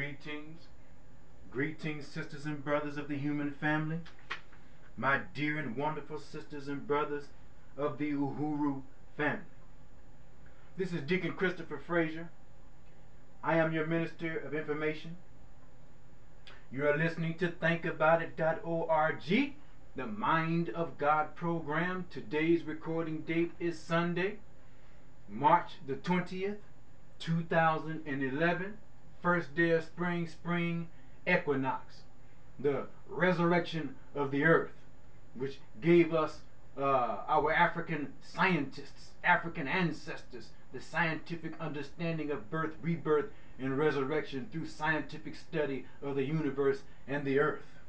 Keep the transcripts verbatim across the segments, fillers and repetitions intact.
Greetings, greetings, sisters and brothers of the human family, my dear and wonderful sisters and brothers of the Uhuru family. This is Deacon Christopher Frazier. I am your minister of information. You are listening to think about it dot org, the Mind of God program. Today's recording date is Sunday, March the twentieth, two thousand eleven, first day of spring, spring equinox, the resurrection of the earth, which gave us uh, our African scientists, African ancestors, the scientific understanding of birth, rebirth, and resurrection through scientific study of the universe and the earth.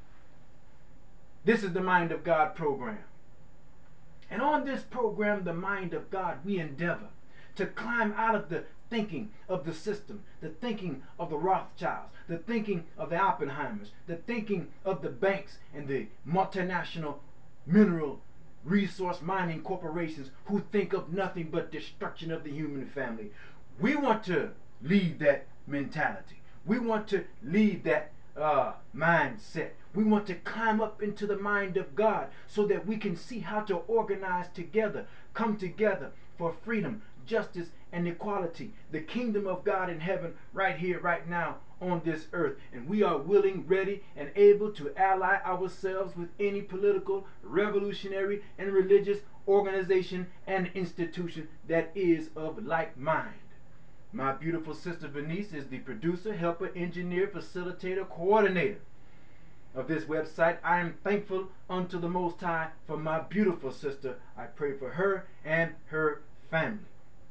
This is the Mind of God program. And on this program, the Mind of God, we endeavor to climb out of the thinking of the system, the thinking of the Rothschilds, the thinking of the Oppenheimers, the thinking of the banks and the multinational mineral resource mining corporations who think of nothing but destruction of the human family. We want to leave that mentality. We want to leave that uh, mindset. We want to climb up into the mind of God so that we can see how to organize together, come together for freedom, justice, and equality. The kingdom of God in heaven right here, right now on this earth. And we are willing, ready, and able to ally ourselves with any political, revolutionary, and religious organization and institution that is of like mind. My beautiful sister Venice is the producer, helper, engineer, facilitator, coordinator of this website. I am thankful unto the Most High for my beautiful sister. I pray for her and her family.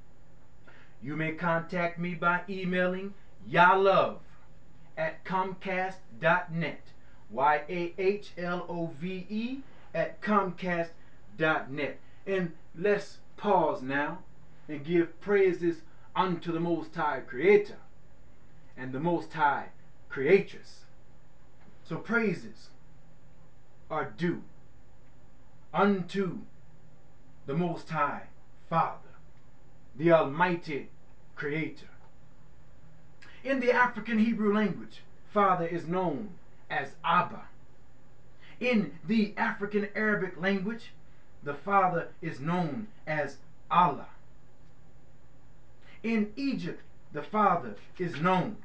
You may contact me by emailing yahlove at comcast dot net. Y A H L O V E at comcast dot net. And let's pause now and give praises unto the Most High Creator and the Most High Creatress. So praises are due unto the Most High Father, the Almighty Creator. In the African Hebrew language, Father is known as Abba. In the African Arabic language, the Father is known as Allah. In Egypt, the Father is known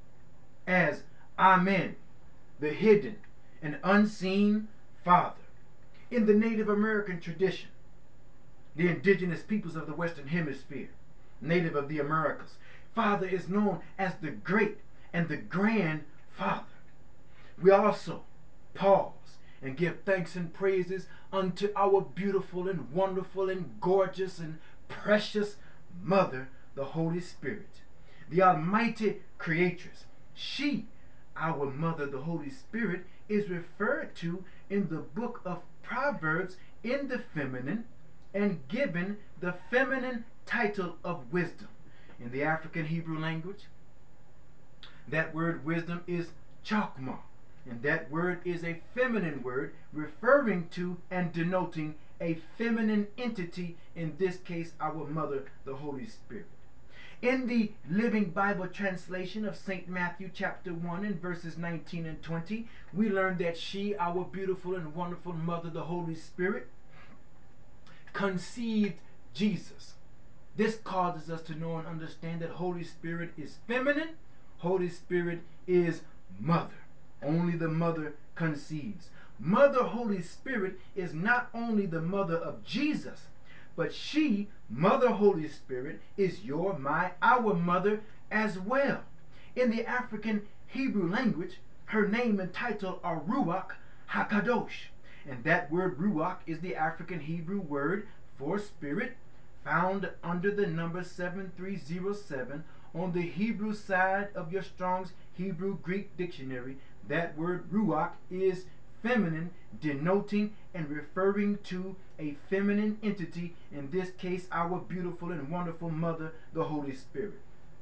as Amen, the hidden and unseen Father. In the Native American tradition, the indigenous peoples of the Western Hemisphere, native of the Americas, Father is known as the great and the grand Father. We also pause and give thanks and praises unto our beautiful and wonderful and gorgeous and precious Mother, the Holy Spirit, the Almighty Creatress. She, our Mother, the Holy Spirit, is referred to in the book of Proverbs in the feminine and given the feminine title of wisdom. In the African Hebrew language, that word wisdom is chokmah, and that word is a feminine word referring to and denoting a feminine entity, in this case our Mother, the Holy Spirit. In the Living Bible translation of Saint Matthew chapter one and verses nineteen and twenty, we learn that she, our beautiful and wonderful Mother, the Holy Spirit, conceived Jesus. This causes us to know and understand that Holy Spirit is feminine, Holy Spirit is mother. Only the mother conceives. Mother Holy Spirit is not only the mother of Jesus, but she, Mother Holy Spirit, is your, my, our mother as well. In the African Hebrew language, her name and title are Ruach HaKadosh. And that word Ruach is the African Hebrew word for spirit, found under the number seven three zero seven on the Hebrew side of your Strong's Hebrew Greek dictionary. That word Ruach is feminine, denoting and referring to a feminine entity, in this case our beautiful and wonderful Mother, the Holy Spirit.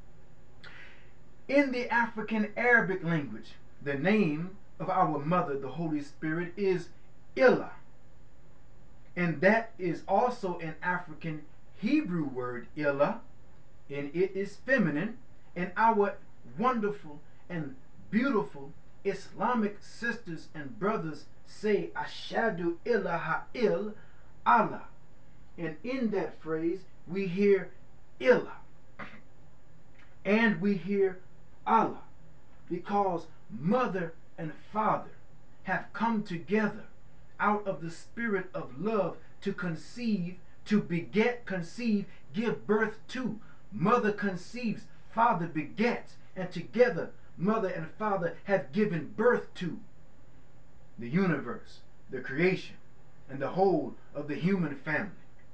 In the African Arabic language, the name of our Mother, the Holy Spirit, is Illah. And that is also an African Hebrew word, Illah, and it is feminine. And our wonderful and beautiful Islamic sisters and brothers say Ashadu ilaha il Allah. And in that phrase, we hear Ilah and we hear Allah, because mother and father have come together out of the spirit of love to conceive, to beget, conceive, give birth to. Mother conceives, father begets, and together mother and father have given birth to the universe, the creation, and the whole of the human family.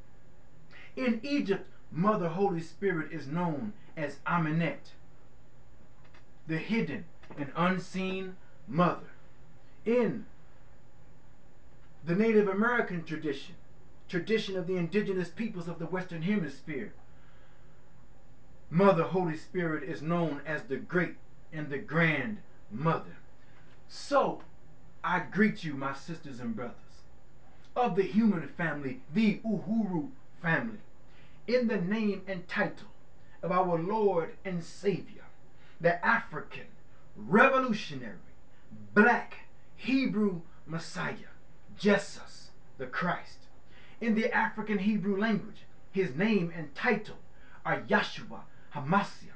In Egypt, Mother Holy Spirit is known as Amenet, the hidden and unseen mother. In the Native American tradition, tradition of the indigenous peoples of the Western Hemisphere, Mother Holy Spirit is known as the Great and the Grand Mother. So, I greet you, my sisters and brothers of the human family, the Uhuru family, in the name and title of our Lord and Savior, the African, revolutionary, black, Hebrew Messiah, Jesus the Christ. In the African Hebrew language, his name and title are Yahshua HaMashiach.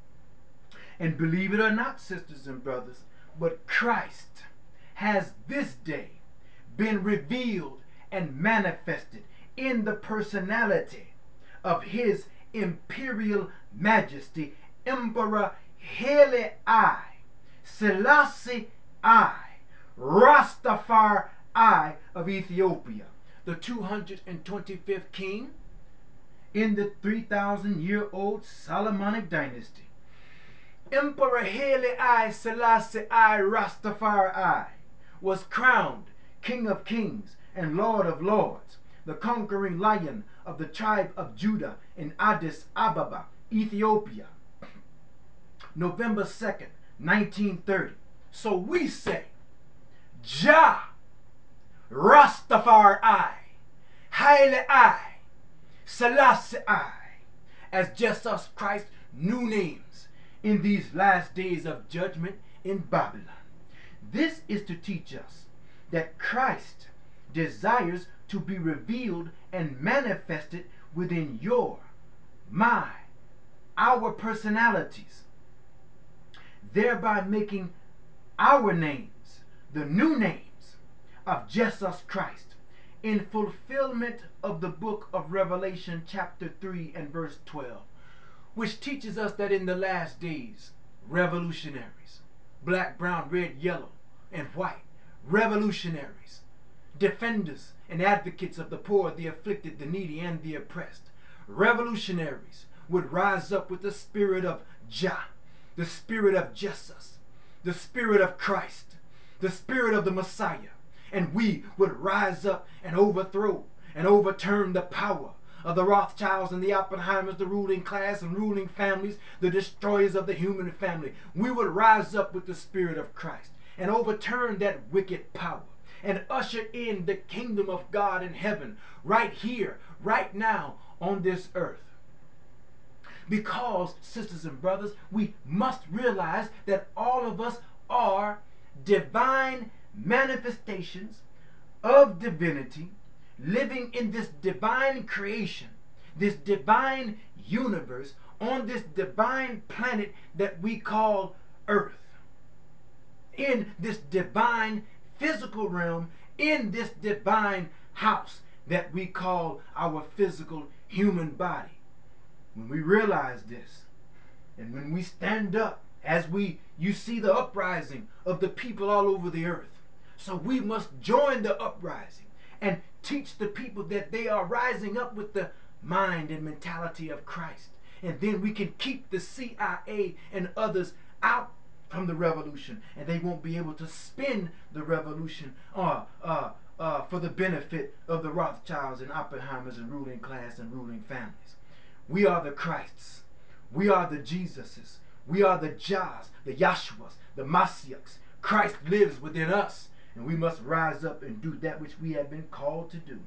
And believe it or not, sisters and brothers, but Christ has this day been revealed and manifested in the personality of his imperial majesty, Emperor Haile I, Selassie I, Rastafari I of Ethiopia, the two hundred twenty-fifth king in the three thousand year old Solomonic dynasty. Emperor Haile I, Selassie I, Rastafari I was crowned King of Kings and Lord of Lords, the conquering lion of the tribe of Judah in Addis Ababa, Ethiopia, November second, nineteen thirty. So we say, Jah, Rastafari I, Haile I, Selassie I, as Jesus Christ's new names in these last days of judgment in Babylon. This is to teach us that Christ desires to be revealed and manifested within your, my, our personalities, thereby making our names the new names of Jesus Christ, in fulfillment of the book of Revelation chapter three and verse twelve, which teaches us that in the last days, revolutionaries, black, brown, red, yellow, and white, revolutionaries, defenders and advocates of the poor, the afflicted, the needy, and the oppressed, revolutionaries would rise up with the spirit of Jah, the spirit of Jesus, the spirit of Christ, the spirit of the Messiah, and we would rise up and overthrow and overturn the power of the Rothschilds and the Oppenheimers, the ruling class and ruling families, the destroyers of the human family. We would rise up with the spirit of Christ and overturn that wicked power and usher in the kingdom of God in heaven, right here, right now on this earth. Because, sisters and brothers, we must realize that all of us are divine manifestations of divinity, living in this divine creation, this divine universe, on this divine planet that we call Earth, in this divine physical realm, in this divine house that we call our physical human body. When we realize this, and when we stand up, as we you see the uprising of the people all over the earth, so we must join the uprising and teach the people that they are rising up with the mind and mentality of Christ. And then we can keep the C I A and others out from the revolution, and they won't be able to spin the revolution uh, uh, uh, for the benefit of the Rothschilds and Oppenheimers and ruling class and ruling families. We are the Christs. We are the Jesuses. We are the Jahs, the Yahshuas, the Mashiachs. Christ lives within us, and we must rise up and do that which we have been called to do.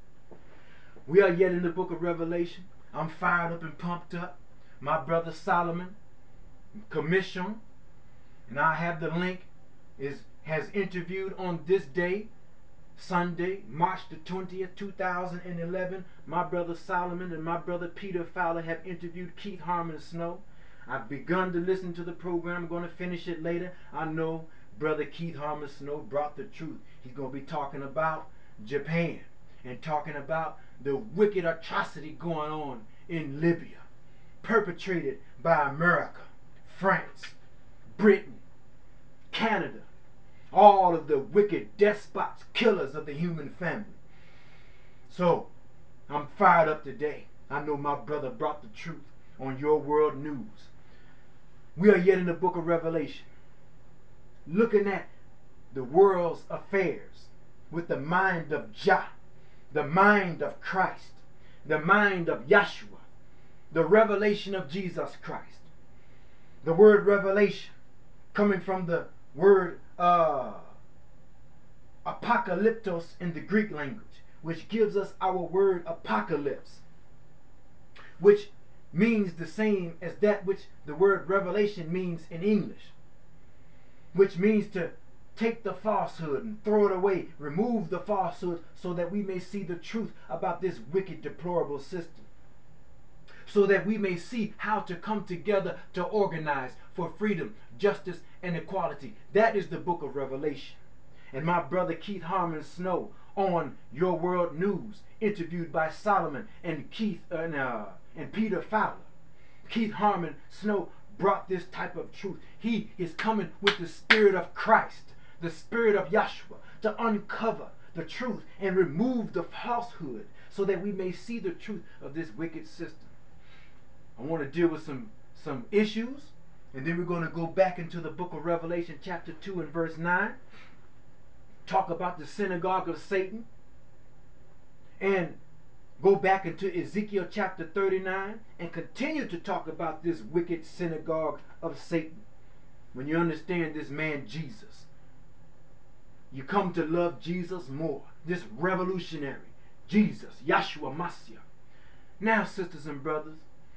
We are yet in the book of Revelation. I'm fired up and pumped up. My brother Solomon commissioned and I have the link, is has interviewed on this day, Sunday, March the twentieth, two thousand eleven. My brother Solomon and my brother Peter Fowler have interviewed Keith Harmon Snow. I've begun to listen to the program. I'm going to finish it later. I know brother Keith Harmon Snow brought the truth. He's going to be talking about Japan and talking about the wicked atrocity going on in Libya, perpetrated by America, France, Britain, Canada, all of the wicked despots, killers of the human family. So, I'm fired up today. I know my brother brought the truth on Your World News. We are yet in the book of Revelation, looking at the world's affairs with the mind of Jah, the mind of Christ, the mind of Yeshua, the revelation of Jesus Christ. The word revelation, coming from the word uh, apocalyptos in the Greek language, which gives us our word apocalypse, which means the same as that which the word revelation means in English, which means to take the falsehood and throw it away, remove the falsehood, so that we may see the truth about this wicked, deplorable system, so that we may see how to come together to organize for freedom, justice, and equality. That is the book of Revelation. And my brother Keith Harmon Snow on Your World News, interviewed by Solomon and Keith uh, and, uh, and Peter Fowler. Keith Harmon Snow brought this type of truth. He is coming with the spirit of Christ, the spirit of Yeshua, to uncover the truth and remove the falsehood, so that we may see the truth of this wicked system. I want to deal with some some issues, and then we're going to go back into the book of Revelation chapter two and verse nine, talk about the synagogue of Satan, and go back into Ezekiel chapter thirty-nine and continue to talk about this wicked synagogue of Satan. When you understand this man Jesus, you come to love Jesus more. This revolutionary Jesus, Yeshua Mashiach. Now, sisters and brothers,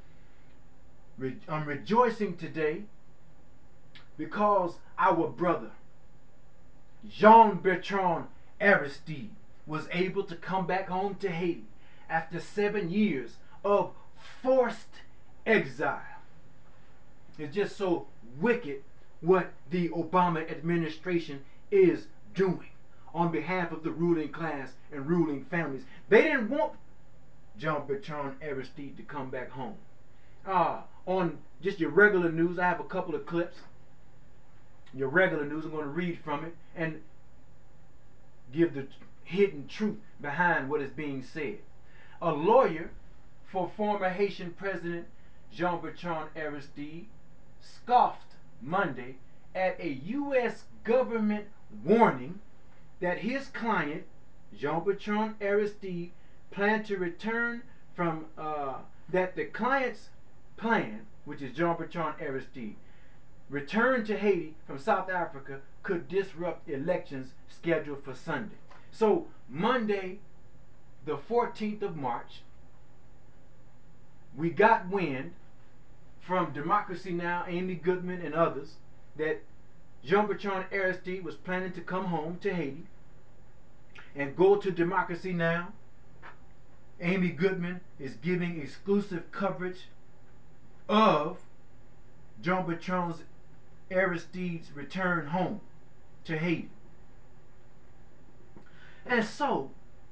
I'm rejoicing today because our brother Jean-Bertrand Aristide was able to come back home to Haiti after seven years of forced exile. It's just so wicked what the Obama administration is doing on behalf of the ruling class and ruling families. They didn't want Jean-Bertrand Aristide to come back home. Uh, on just your regular news, I have a couple of clips. Your regular news, I'm going to read from it and give the hidden truth behind what is being said. A lawyer for former Haitian President Jean-Bertrand Aristide scoffed Monday at a U S government warning that his client, Jean-Bertrand Aristide, planned to return from, uh, that the client's plan, which is Jean-Bertrand Aristide, return to Haiti from South Africa could disrupt elections scheduled for Sunday. So Monday, the fourteenth of March, we got wind from Democracy Now!, Amy Goodman and others, that Jean-Bertrand Aristide was planning to come home to Haiti and go to Democracy Now! Amy Goodman is giving exclusive coverage of Jean-Bertrand Aristide's return home to Haiti. And so,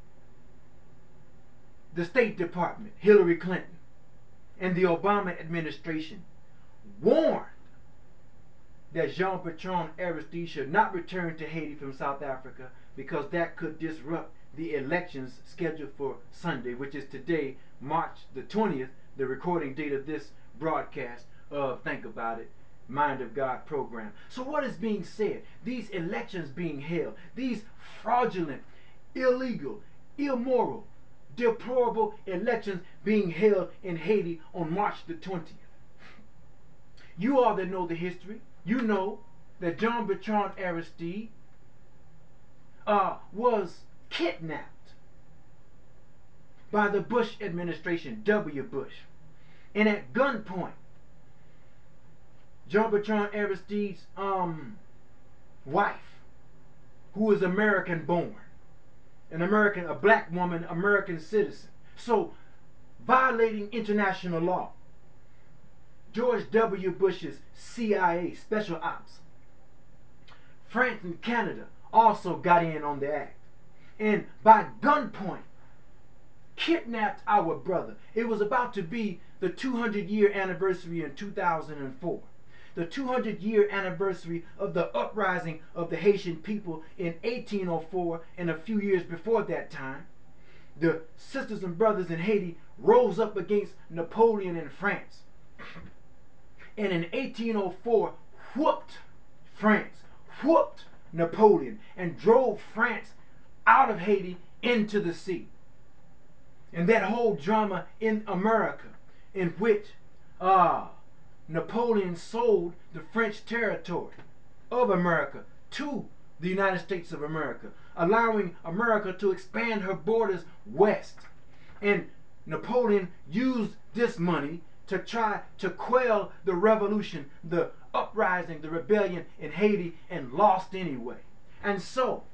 the State Department, Hillary Clinton, and the Obama administration warned that Jean-Bertrand Aristide should not return to Haiti from South Africa because that could disrupt the elections scheduled for Sunday, which is today, March the twentieth, the recording date of this broadcast of Think About It, Mind of God program. So what is being said? These elections being held, these fraudulent, illegal, immoral, deplorable elections being held in Haiti on March the twentieth. You all that know the history, you know that Jean-Bertrand Aristide uh, was kidnapped by the Bush administration, W. Bush, and at gunpoint Jean Bertrand Aristide's um wife, who is American born, an American, a black woman, American citizen. So violating international law. George W. Bush's C I A special ops. France and Canada also got in on the act. And by gunpoint, kidnapped our brother. It was about to be the two hundred year anniversary in two thousand four. The two hundred year anniversary of the uprising of the Haitian people in eighteen oh four, and a few years before that time. The sisters and brothers in Haiti rose up against Napoleon in France. And in eighteen oh four, whooped France, whooped Napoleon, and drove France out of Haiti into the sea. And that whole drama in America, in which uh, Napoleon sold the French territory of America to the United States of America, allowing America to expand her borders west. And Napoleon used this money to try to quell the revolution, the uprising, the rebellion in Haiti, and lost anyway. And so,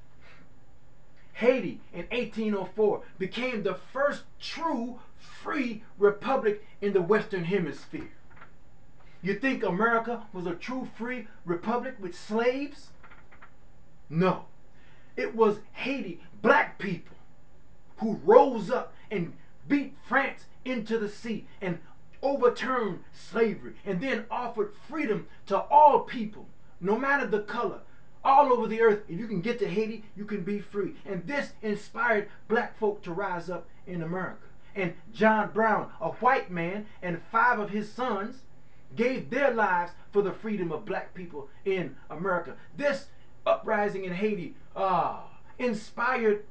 Haiti in eighteen oh four became the first true free republic in the Western Hemisphere. You think America was a true free republic with slaves? No. It was Haiti, black people, who rose up and beat France into the sea and overturned slavery and then offered freedom to all people, no matter the color, all over the earth. If you can get to Haiti, you can be free. And this inspired black folk to rise up in America. And John Brown, a white man, and five of his sons gave their lives for the freedom of black people in America. This uprising in Haiti uh, inspired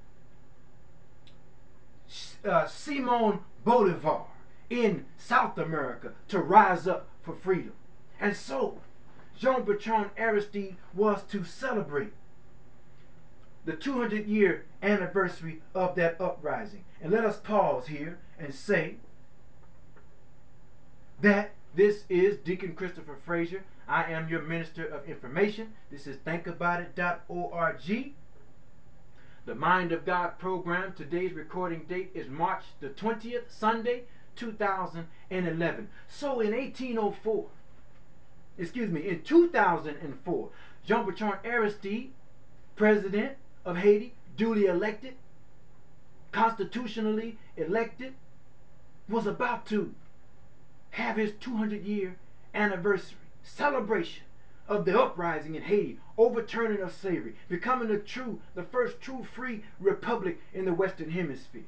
uh, Simon Bolivar in South America to rise up for freedom. And so, Jean Bertrand Aristide was to celebrate the two hundred year anniversary of that uprising. And let us pause here and say that this is Deacon Christopher Frazier. I am your Minister of Information. This is think about it dot org. The Mind of God program. Today's recording date is March the twentieth, Sunday, two thousand eleven. So in eighteen oh four, excuse me, in two thousand four, Jean Bertrand Aristide, president of Haiti, duly elected, constitutionally elected, was about to have his two hundred year anniversary celebration of the uprising in Haiti, overturning of slavery, becoming the true, the first true free republic in the Western Hemisphere.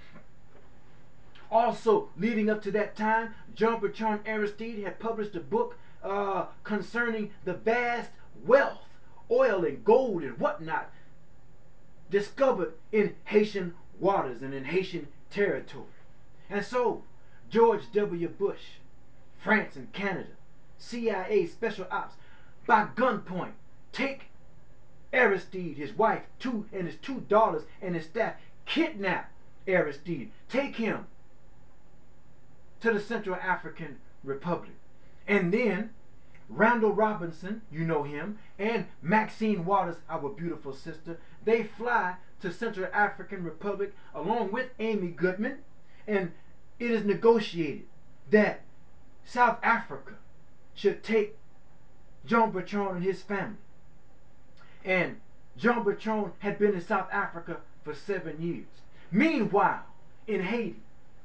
Also, leading up to that time, Jean Bertrand Aristide had published a book uh, concerning the vast wealth, oil and gold and whatnot, discovered in Haitian waters and in Haitian territory. And so, George W. Bush, France and Canada, C I A special ops, by gunpoint, take Aristide, his wife, two and his two daughters and his staff, kidnap Aristide, take him to the Central African Republic. And then Randall Robinson, you know him, and Maxine Waters, our beautiful sister, they fly to Central African Republic along with Amy Goodman, and it is negotiated that South Africa should take Jean Bertrand and his family. And Jean Bertrand had been in South Africa for seven years. Meanwhile, in Haiti,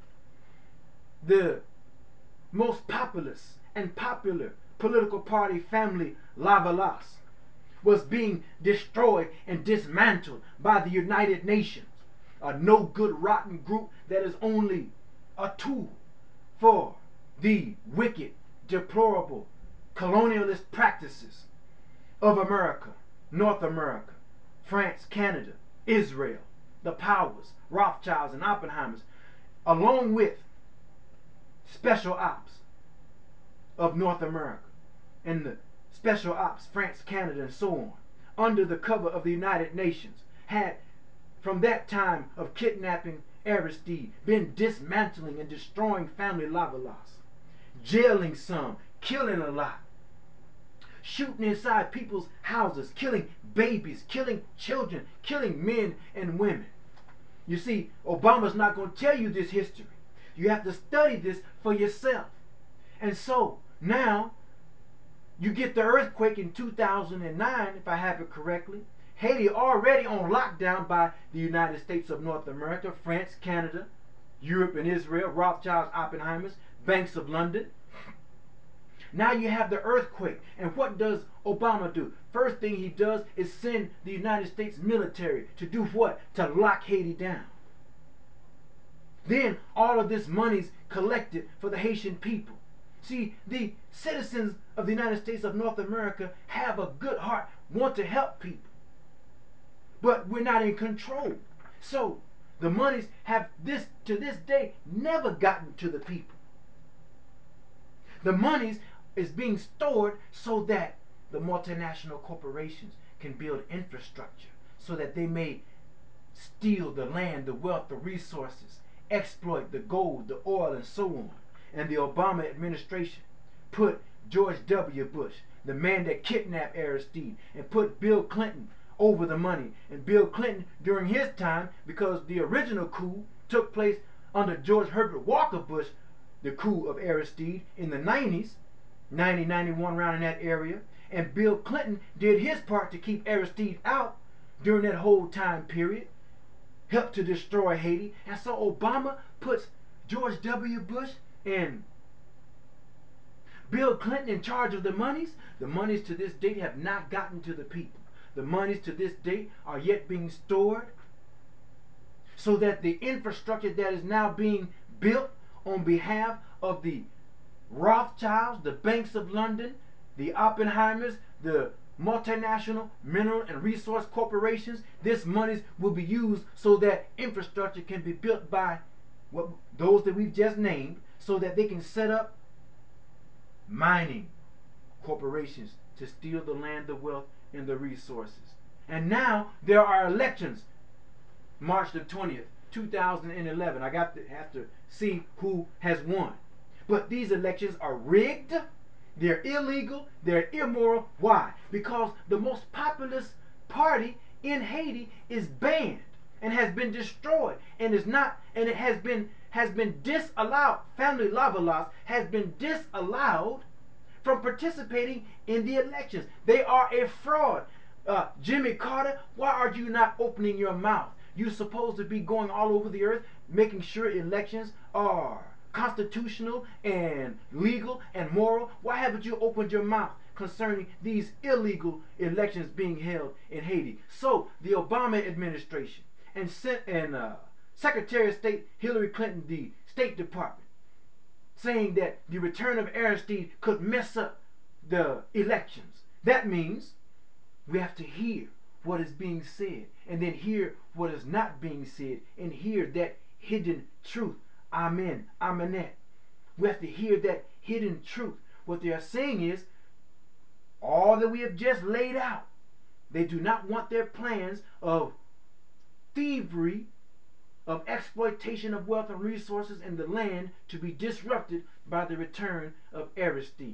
the most populous and popular political party family, Lavalas, was being destroyed and dismantled by the United Nations, a no good, rotten group that is only a tool for the wicked, deplorable, colonialist practices of America, North America, France, Canada, Israel, the powers, Rothschilds and Oppenheimers, along with special ops of North America and the special ops, France, Canada, and so on, under the cover of the United Nations, had, from that time of kidnapping Aristide, been dismantling and destroying family Lavalas, jailing some, killing a lot, shooting inside people's houses, killing babies, killing children, killing men and women. You see, Obama's not going to tell you this history. You have to study this for yourself. And so now you get the earthquake in two thousand nine, if I have it correctly. Haiti already on lockdown by the United States of North America, France, Canada, Europe and Israel, Rothschilds, Oppenheimers, Banks of London. Now you have the earthquake. And what does Obama do? First thing he does is send the United States military to do what? To lock Haiti down. Then all of this money's collected for the Haitian people. See, the citizens of the United States of North America have a good heart, want to help people. But we're not in control. So the monies have this to this day never gotten to the people. The monies is being stored so that the multinational corporations can build infrastructure so that they may steal the land, the wealth, the resources, exploit the gold, the oil, and so on. And the Obama administration put George W. Bush, the man that kidnapped Aristide, and put Bill Clinton over the money. And Bill Clinton, during his time, because the original coup took place under George Herbert Walker Bush, the coup of Aristide in the nineties, ninety, ninety-one, around in that area. And Bill Clinton did his part to keep Aristide out during that whole time period, helped to destroy Haiti. And so Obama puts George W. Bush and Bill Clinton in charge of the monies. The monies to this date have not gotten to the people. The monies to this date are yet being stored so that the infrastructure that is now being built on behalf of the Rothschilds, the Banks of London, the Oppenheimers, the multinational mineral and resource corporations, this money will be used so that infrastructure can be built by what, those that we've just named, so that they can set up mining corporations to steal the land, the wealth, and the resources. And now there are elections, March the twentieth, two thousand eleven. I got to have to see who has won. But these elections are rigged, they're illegal, they're immoral. Why? Because the most populous party in Haiti is banned and has been destroyed and is not and it has been has been disallowed. Family Lavalas has been disallowed from participating in the elections. They are a fraud. Uh, Jimmy Carter, why are you not opening your mouth? You're supposed to be going all over the earth, making sure elections are constitutional and legal and moral. Why haven't you opened your mouth concerning these illegal elections being held in Haiti? So the Obama administration and, and uh, Secretary of State Hillary Clinton, the State Department, saying that the return of Aristide could mess up the elections. That means we have to hear what is being said and then hear what is not being said and hear that hidden truth. Amen. Amenet. We have to hear that hidden truth. What they are saying is all that we have just laid out. They do not want their plans of thievery, of exploitation of wealth and resources in the land to be disrupted by the return of Aristide.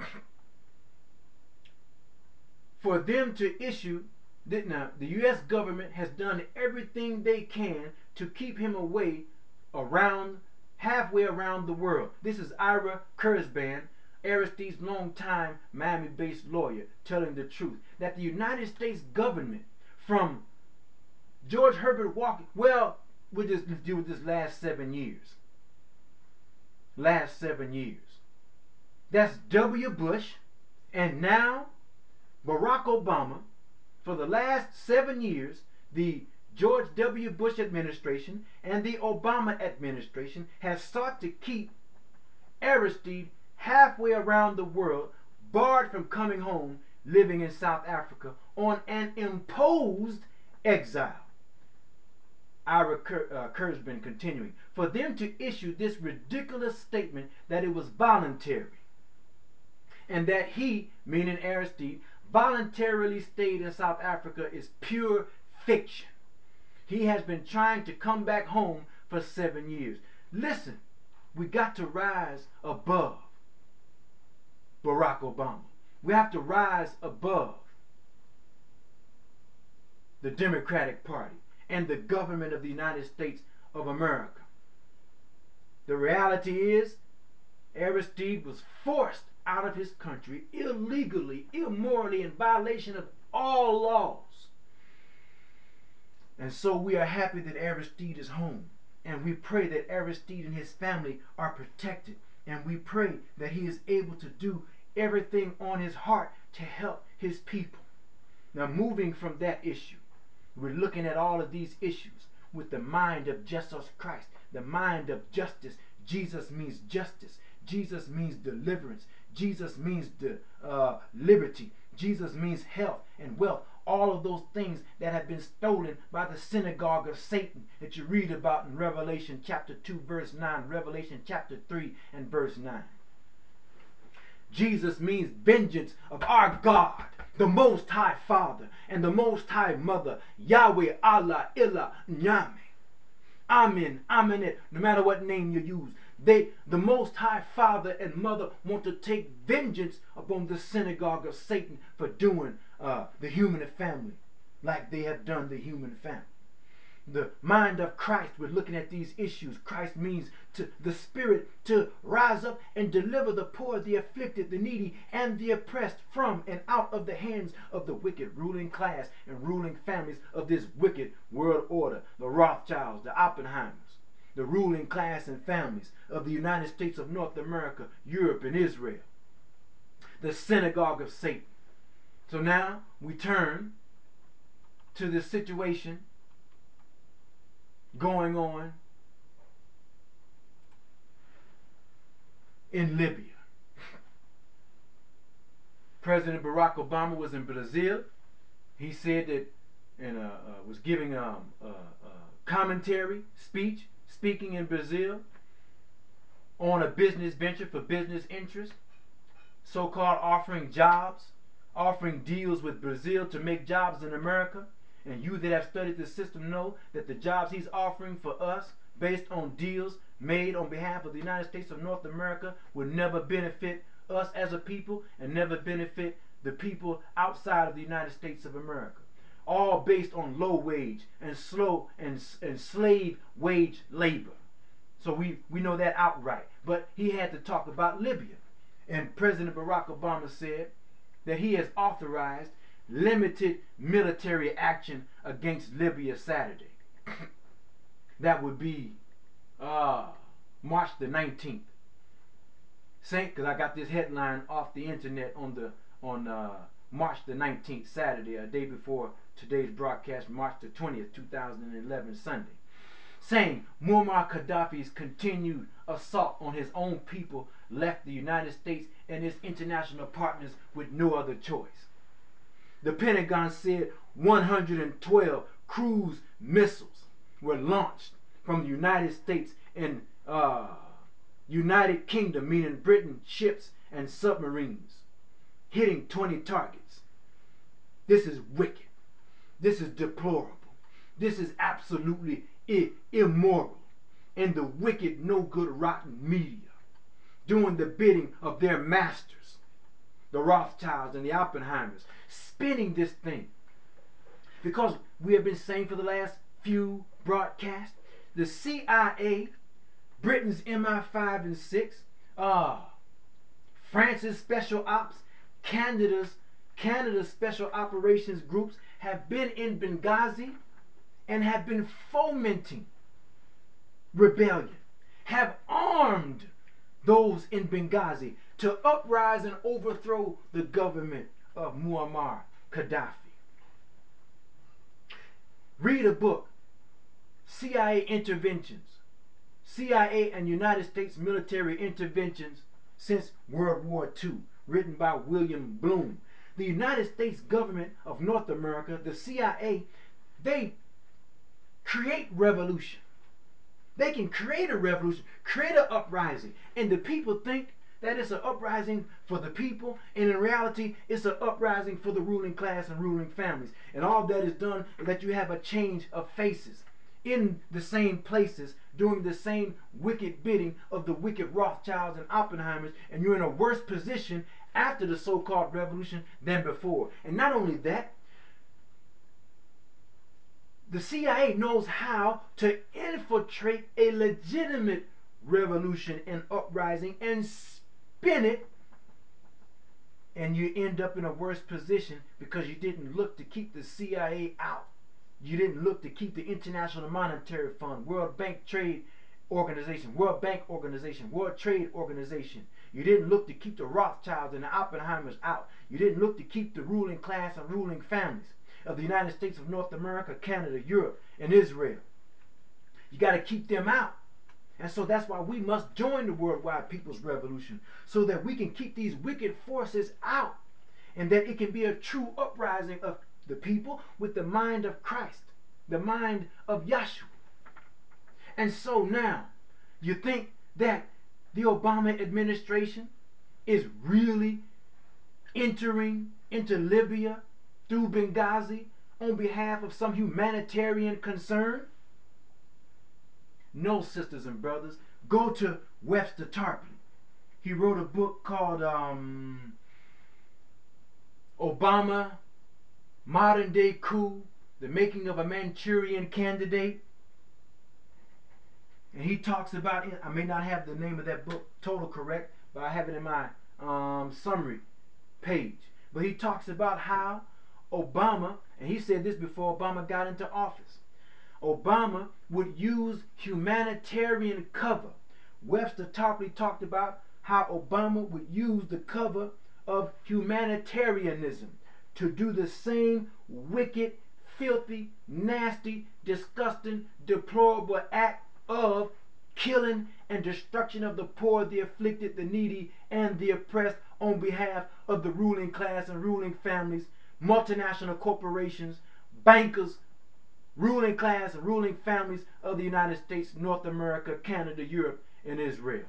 For them to issue, now, the U S government has done everything they can to keep him away around, halfway around the world. This is Ira Kurzban, Aristide's longtime Miami-based lawyer, telling the truth that the United States government, from George Herbert Walker, well, we'll just deal with this last seven years. Last seven years. That's W. Bush, and now Barack Obama. For the last seven years, the George W. Bush administration and the Obama administration has sought to keep Aristide halfway around the world, barred from coming home, living in South Africa on an imposed exile. Ira uh, Kurzban continuing, for them to issue this ridiculous statement that it was voluntary and that he, meaning Aristide, voluntarily stayed in South Africa is pure fiction. He has been trying to come back home for seven years. Listen, we got to rise above Barack Obama. We have to rise above the Democratic Party and the government of the United States of America. The reality is, Aristide was forced out of his country illegally, immorally, in violation of all laws. And so we are happy that Aristide is home. And we pray that Aristide and his family are protected. And we pray that he is able to do everything on his heart to help his people. Now, moving from that issue, we're looking at all of these issues with the mind of Jesus Christ, the mind of justice. Jesus means justice. Jesus means deliverance. Jesus means the, uh, liberty. Jesus means health and wealth. All of those things that have been stolen by the synagogue of Satan that you read about in Revelation chapter two, verse nine, Revelation chapter three and verse nine. Jesus means vengeance of our God, the Most High Father and the Most High Mother, Yahweh, Allah, Ilah, Nyame. Amen, Amenet, no matter what name you use. They, the Most High Father and Mother, want to take vengeance upon the synagogue of Satan for doing uh, the human family like they have done the human family. The mind of Christ, we're looking at these issues. Christ means to the Spirit to rise up and deliver the poor, the afflicted, the needy, and the oppressed from and out of the hands of the wicked ruling class and ruling families of this wicked world order. The Rothschilds, the Oppenheimers, the ruling class and families of the United States of North America, Europe, and Israel. The synagogue of Satan. So now we turn to the situation going on in Libya. President Barack Obama was in Brazil. He said that, and uh, uh, was giving um, a, a commentary speech, speaking in Brazil on a business venture for business interests, so-called offering jobs, offering deals with Brazil to make jobs in America. And you that have studied the system know that the jobs he's offering for us, based on deals made on behalf of the United States of North America, will never benefit us as a people and never benefit the people outside of the United States of America. All based on low wage and slow and, and slave wage labor. So we, we know that outright. But he had to talk about Libya. And President Barack Obama said that he has authorized limited military action against Libya Saturday. That would be uh, March the nineteenth. Saint, because I got this headline off the internet on the on uh, March the nineteenth, Saturday, a day before today's broadcast, March the twentieth, two thousand eleven, Sunday, saying Muammar Gaddafi's continued assault on his own people left the United States and its international partners with no other choice. The Pentagon said one hundred twelve cruise missiles were launched from the United States and uh, United Kingdom, meaning Britain, ships and submarines, hitting twenty targets. This is wicked. This is deplorable. This is absolutely immoral. And the wicked, no good, rotten media doing the bidding of their masters, the Rothschilds and the Oppenheimers, spinning this thing. Because we have been saying for the last few broadcasts, the C I A, Britain's M I five and six, uh, France's Special Ops, Canada's, Canada's Special Operations Groups have been in Benghazi and have been fomenting rebellion, have armed those in Benghazi to uprise and overthrow the government of Muammar Gaddafi. Read a book, C I A Interventions, C I A and United States Military Interventions since World War Two, written by William Bloom. The United States government of North America, the C I A, they create revolution. They can create a revolution, create an uprising, and the people think that it's an uprising for the people, and in reality, it's an uprising for the ruling class and ruling families. And all that is done is that you have a change of faces in the same places, doing the same wicked bidding of the wicked Rothschilds and Oppenheimers, and you're in a worse position after the so-called revolution than before. And not only that, the C I A knows how to infiltrate a legitimate revolution and uprising and spin it, and you end up in a worse position because you didn't look to keep the C I A out. You didn't look to keep the International Monetary Fund, World Bank Trade Organization, World Bank Organization, World Trade Organization. You didn't look to keep the Rothschilds and the Oppenheimers out. You didn't look to keep the ruling class and ruling families of the United States of North America, Canada, Europe, and Israel. You got to keep them out. And so that's why we must join the worldwide people's revolution, so that we can keep these wicked forces out, and that it can be a true uprising of the people with the mind of Christ, the mind of Yahshua. And so now, you think that the Obama administration is really entering into Libya through Benghazi on behalf of some humanitarian concern? No, sisters and brothers. Go to Webster Tarpley. He wrote a book called um, Obama, Modern Day Coup, The Making of a Manchurian Candidate. And he talks about, I may not have the name of that book total correct, but I have it in my um, summary page. But he talks about how Obama, and he said this before Obama got into office, Obama would use humanitarian cover. Webster Tarpley talked about how Obama would use the cover of humanitarianism to do the same wicked, filthy, nasty, disgusting, deplorable act of killing and destruction of the poor, the afflicted, the needy, and the oppressed on behalf of the ruling class and ruling families, multinational corporations, bankers, ruling class and ruling families of the United States, North America, Canada, Europe, and Israel.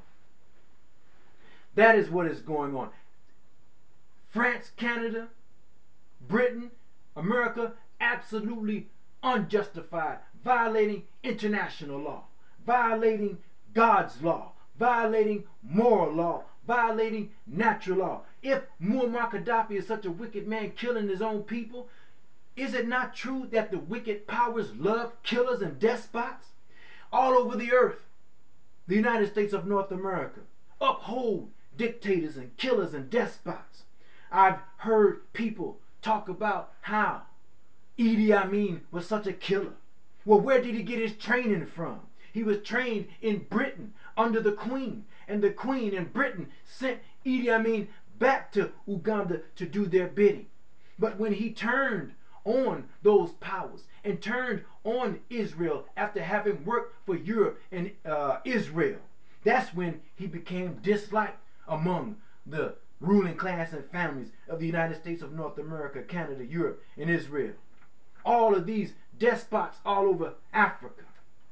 That is what is going on. France, Canada, Britain, America, absolutely unjustified, violating international law, violating God's law, violating moral law, violating natural law. If Muammar Gaddafi is such a wicked man killing his own people, is it not true that the wicked powers love killers and despots? All over the earth, the United States of North America uphold dictators and killers and despots. I've heard people talk about how Idi Amin was such a killer. Well, where did he get his training from? He was trained in Britain under the Queen, and the Queen in Britain sent Idi Amin back to Uganda to do their bidding. But when he turned on those powers and turned on Israel after having worked for Europe and uh, Israel, that's when he became disliked among the ruling class and families of the United States of North America, Canada, Europe, and Israel. All of these despots all over Africa,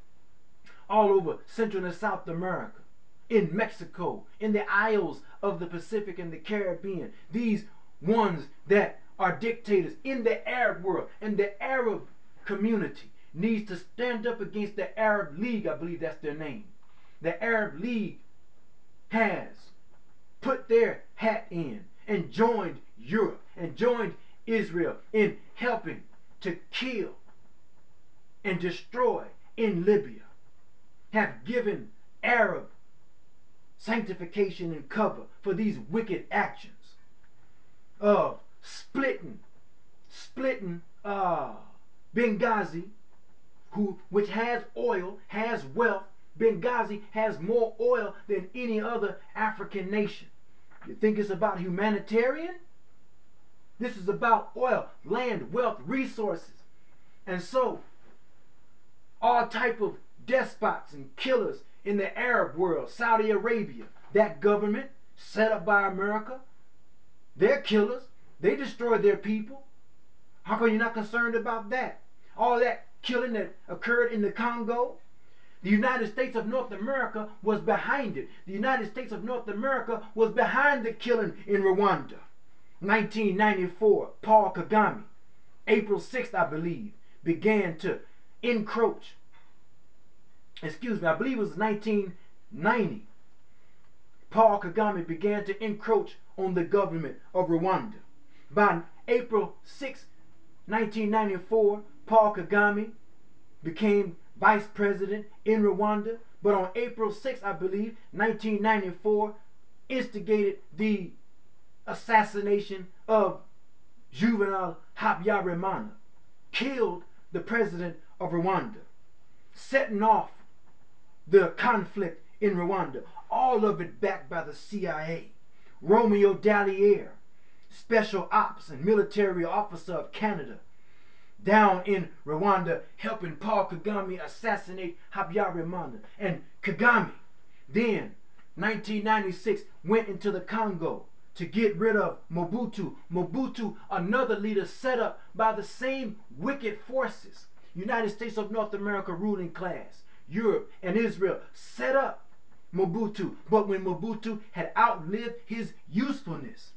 all over Central and South America, in Mexico, in the Isles of the Pacific and the Caribbean, these ones that are dictators in the Arab world, and the Arab community needs to stand up against the Arab League. I believe that's their name. The Arab League has put their hat in and joined Europe and joined Israel in helping to kill and destroy in Libya, have given Arab sanctification and cover for these wicked actions of splitting, splitting uh, Benghazi, who which has oil, has wealth. Benghazi has more oil than any other African nation. You think it's about humanitarian? This is about oil, land, wealth, resources. And so, all type of despots and killers in the Arab world, Saudi Arabia, that government set up by America, they're killers. They destroy their people. How come you're not concerned about that? All that killing that occurred in the Congo, the United States of North America was behind it. The United States of North America was behind the killing in Rwanda. nineteen ninety-four, Paul Kagame, April sixth, I believe, began to encroach. Excuse me, I believe it was nineteen ninety. Paul Kagame began to encroach on the government of Rwanda. By April sixth, nineteen ninety-four, Paul Kagame became vice president in Rwanda, but on April sixth, I believe, nineteen ninety-four, instigated the assassination of Juvenal Habyarimana, killed the president of Rwanda, setting off the conflict in Rwanda, all of it backed by the C I A. Romeo Dallaire, special ops and military officer of Canada, down in Rwanda helping Paul Kagame assassinate Habyarimana. And Kagame then, nineteen ninety-six, went into the Congo to get rid of Mobutu. Mobutu, another leader set up by the same wicked forces. United States of North America ruling class, Europe and Israel set up Mobutu. But when Mobutu had outlived his usefulness,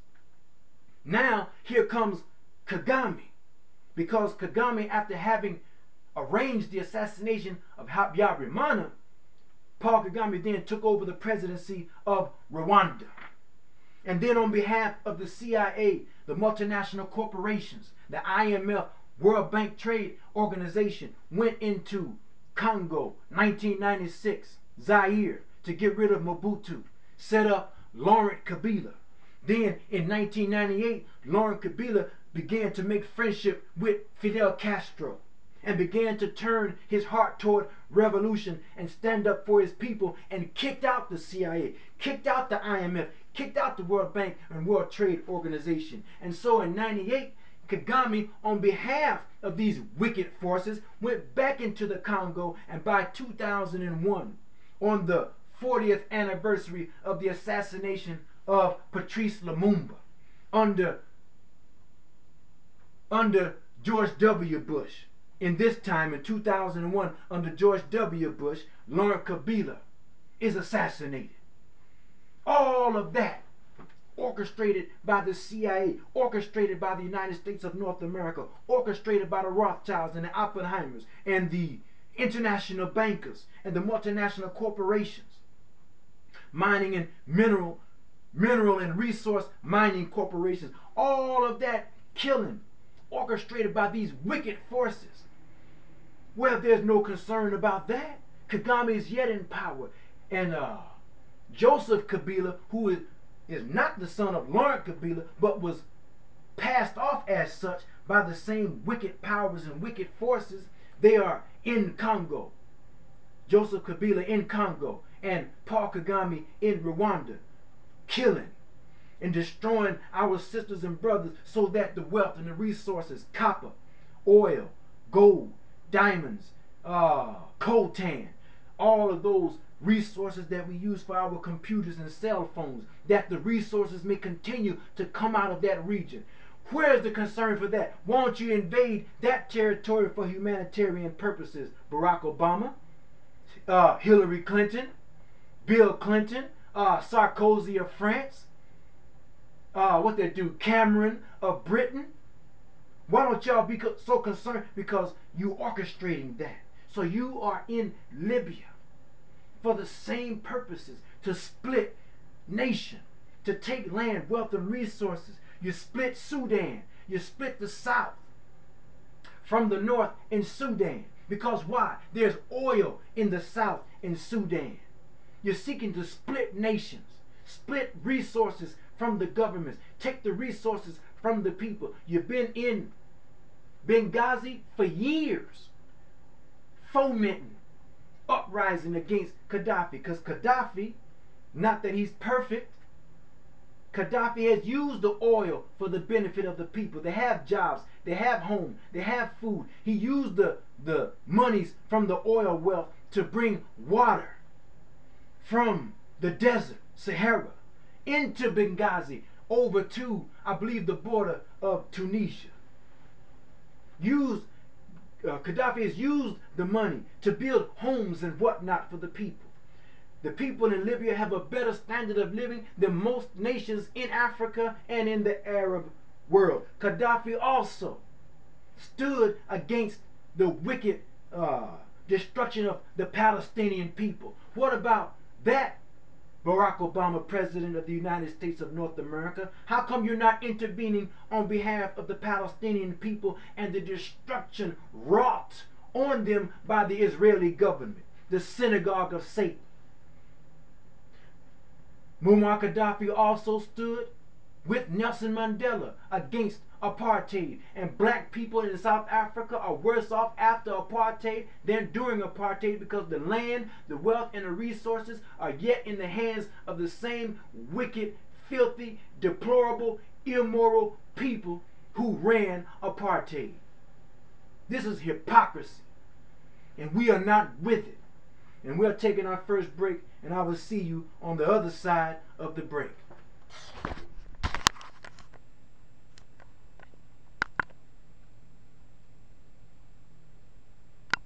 now here comes Kagame. Because Kagame, after having arranged the assassination of Habyarimana, Paul Kagame then took over the presidency of Rwanda. And then on behalf of the C I A, the multinational corporations, the I M F, World Bank Trade Organization, went into Congo, nineteen ninety-six, Zaire, to get rid of Mobutu, set up Laurent Kabila. Then in nineteen ninety-eight, Laurent Kabila began to make friendship with Fidel Castro and began to turn his heart toward revolution and stand up for his people, and kicked out the C I A, kicked out the I M F, kicked out the World Bank and World Trade Organization. And so in ninety-eight, Kagame, on behalf of these wicked forces, went back into the Congo, and by two thousand one, on the fortieth anniversary of the assassination of Patrice Lumumba, under, under George W. Bush, in this time in two thousand one, under George W. Bush, Laurent Kabila is assassinated. All of that orchestrated by the C I A, orchestrated by the United States of North America, orchestrated by the Rothschilds and the Oppenheimers and the international bankers and the multinational corporations, mining and mineral, mineral and resource mining corporations. All of that killing orchestrated by these wicked forces. Well, there's no concern about that. Kagame is yet in power. And uh, Joseph Kabila, who is, is not the son of Laurent Kabila, but was passed off as such by the same wicked powers and wicked forces, they are in Congo. Joseph Kabila in Congo and Paul Kagame in Rwanda, killing and destroying our sisters and brothers so that the wealth and the resources, copper, oil, gold, diamonds, uh, coltan, all of those resources that we use for our computers and cell phones, that the resources may continue to come out of that region. Where's the concern for that? Won't you invade that territory for humanitarian purposes? Barack Obama, uh, Hillary Clinton, Bill Clinton, uh, Sarkozy of France, uh, what they do, Cameron of Britain. Why don't y'all be so concerned? Because you orchestrating that. So you are in Libya for the same purposes, to split nation, to take land, wealth, and resources. You split Sudan. You split the South from the North in Sudan. Because why? There's oil in the South in Sudan. You're seeking to split nations, split resources from the governments, take the resources from the people. You've been in Benghazi for years, fomenting uprising against Gaddafi, because Gaddafi, not that he's perfect, Gaddafi has used the oil for the benefit of the people. They have jobs, they have home, they have food. He used the, the monies from the oil wealth to bring water from the desert, Sahara, into Benghazi, over to, I believe, the border of Tunisia. Used, uh, Gaddafi has used the money to build homes and whatnot for the people. The people in Libya have a better standard of living than most nations in Africa and in the Arab world. Gaddafi also stood against the wicked uh, destruction of the Palestinian people. What about that Barack Obama, President of the United States of North America? How come you're not intervening on behalf of the Palestinian people and the destruction wrought on them by the Israeli government, the synagogue of Satan? Muammar Gaddafi also stood with Nelson Mandela against apartheid, and black people in South Africa are worse off after apartheid than during apartheid because the land, the wealth, and the resources are yet in the hands of the same wicked, filthy, deplorable, immoral people who ran apartheid. This is hypocrisy, and we are not with it. And we are taking our first break, and I will see you on the other side of the break.